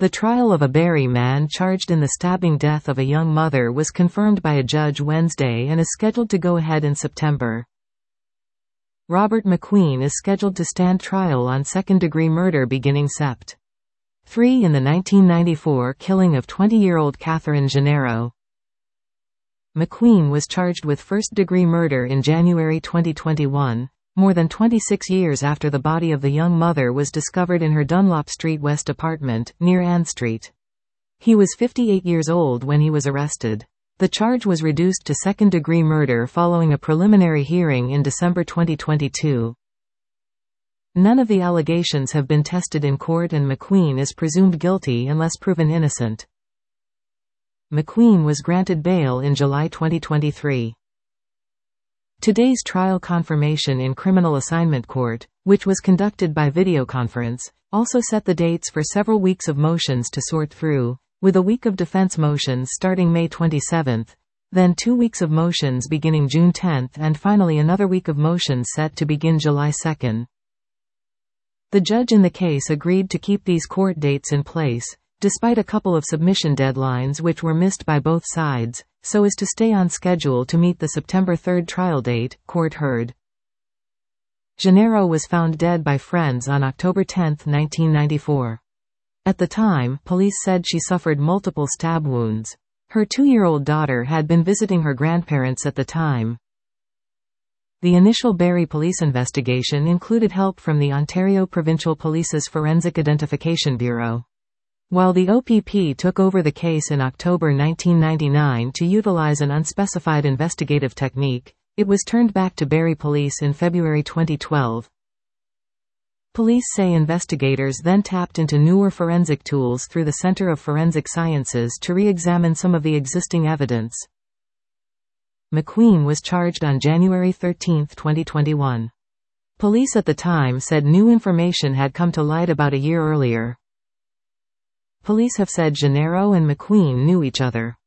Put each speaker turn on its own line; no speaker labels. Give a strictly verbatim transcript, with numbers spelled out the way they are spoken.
The trial of a Barrie man charged in the stabbing death of a young mother was confirmed by a judge Wednesday and is scheduled to go ahead in September. Robert McQueen is scheduled to stand trial on second-degree murder beginning September third in the nineteen ninety-four killing of twenty-year-old Catherine Gennaro. McQueen was charged with first-degree murder in January twenty twenty-one, more than twenty-six years after the body of the young mother was discovered in her Dunlop Street West apartment, near Ann Street. He was fifty-eight years old when he was arrested. The charge was reduced to second-degree murder following a preliminary hearing in December twenty twenty-two. None of the allegations have been tested in court and McQueen is presumed guilty unless proven innocent. McQueen was granted bail in July twenty twenty-three. Today's trial confirmation in Criminal Assignment Court, which was conducted by videoconference, also set the dates for several weeks of motions to sort through, with a week of defense motions starting May twenty-seventh, then two weeks of motions beginning June tenth and finally another week of motions set to begin July second. The judge in the case agreed to keep these court dates in place, despite a couple of submission deadlines which were missed by both sides, so as to stay on schedule to meet the September third trial date, court heard. Gennaro was found dead by friends on October tenth nineteen ninety-four. At the time, police said she suffered multiple stab wounds. Her two-year-old daughter had been visiting her grandparents at the time. The initial Barrie police investigation included help from the Ontario Provincial Police's Forensic Identification Bureau. While the O P P took over the case in October nineteen ninety-nine to utilize an unspecified investigative technique, it was turned back to Barrie Police in February twenty twelve. Police say investigators then tapped into newer forensic tools through the Centre of Forensic Sciences to re-examine some of the existing evidence. McQueen was charged on January thirteenth twenty twenty-one. Police at the time said new information had come to light about a year earlier. Police have said Gennaro and McQueen knew each other.